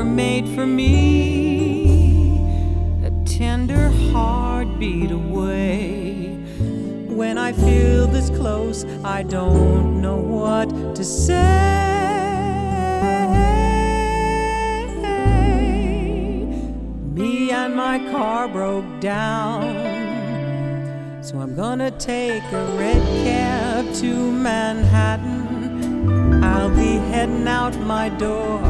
made for me, a tender heartbeat away. When I feel this close, I don't know what to say. Me and my car broke down, so I'm gonna take a red cab to Manhattan. I'll be heading out my door